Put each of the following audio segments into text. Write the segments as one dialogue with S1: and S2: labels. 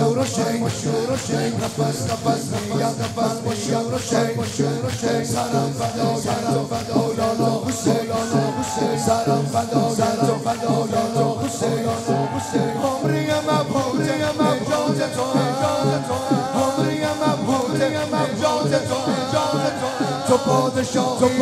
S1: تو پادشاهی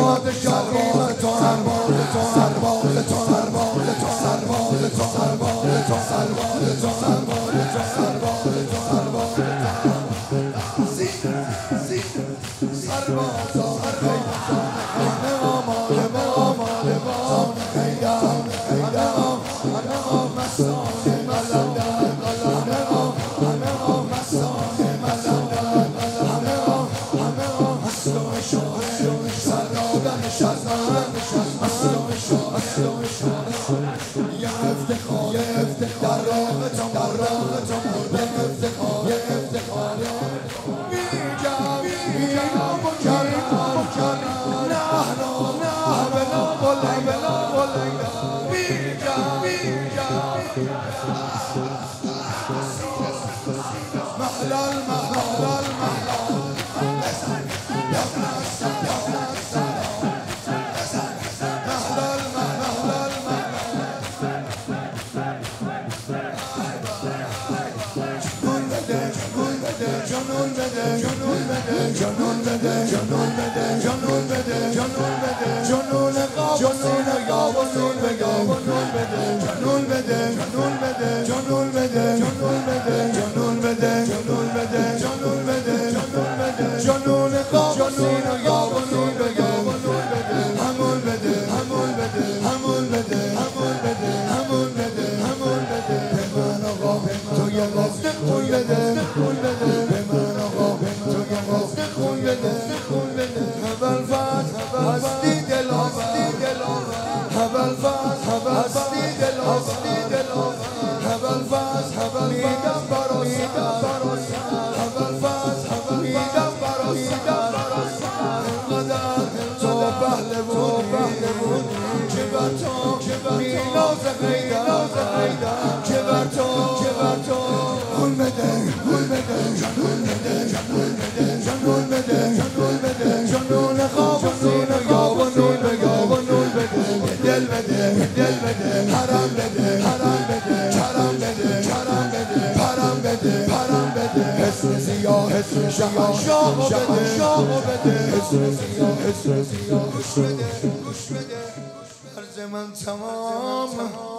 S1: عرض من تمام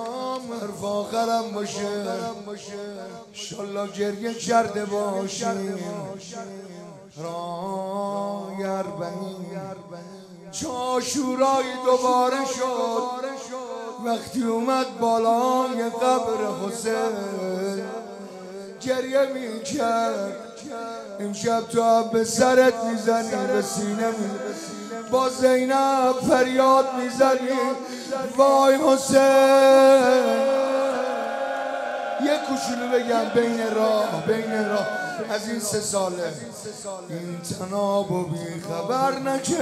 S1: حرف آخرم باشه انشالله گریه کرده باشیم رای اربعین عاشورایی دوباره شد وقتی اومد بالای قبر حسین گریه میکرد امشب تو هم به سرت میزنی به سینه با زینب فریاد میزنی وای حسین یه کوچولو بگم بین راه از این 3 ساله این تنابو بی خبر نکش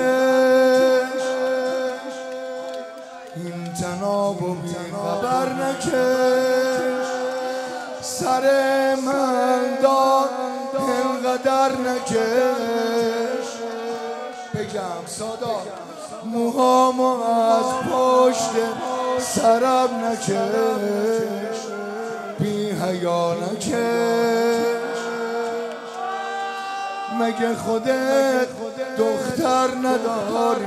S1: این تنابو بی خبر نکش سر من داد اینقدر نکش بگم سادات موهامو از پشت سرم نکش بی حیا نکش مگه خودت دختر نداری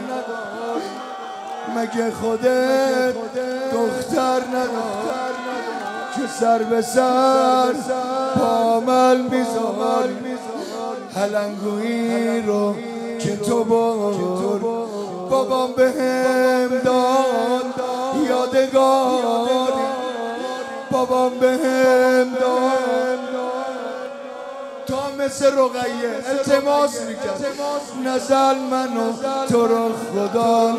S1: مگه خودت دختر نداری که سر به سر پامل میذاری هلنگویی رو که تو برد بابام بهم داد یادگاری بابام بهم داد تا مثل رقیه التماس میکرد نزل منو تو رو خدا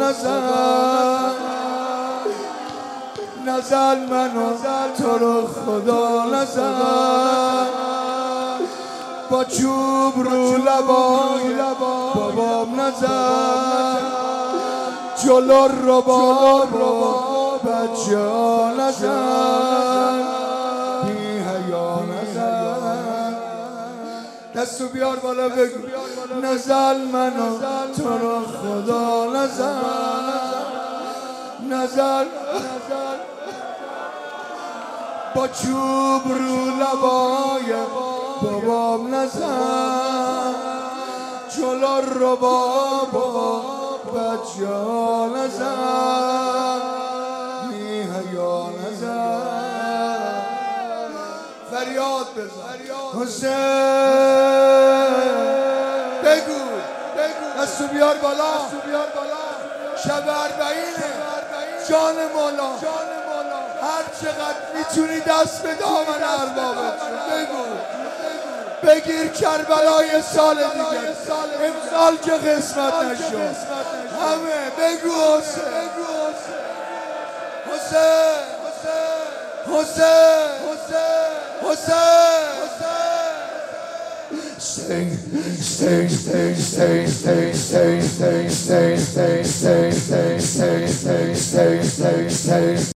S1: نزل منو تو رو خدا نزل با چوب رو لبای بابام نزل جلو رباب بچه ها نزل بی حیا نزل دستو بیار بالا بگو نزل منو تو رو خدا نزل با چوب رو لبای بابام نزل جلو رو بابا بچه‌ها نزل بی حیا نزل فریاد بزن حسین بگو دستو بیار بالا شب اربعینه جان مولا هر چقدر میتونی دست به دامن اربابت بگیر کربلای سال دیگه امسال که قسمت نشد همه بگو حسین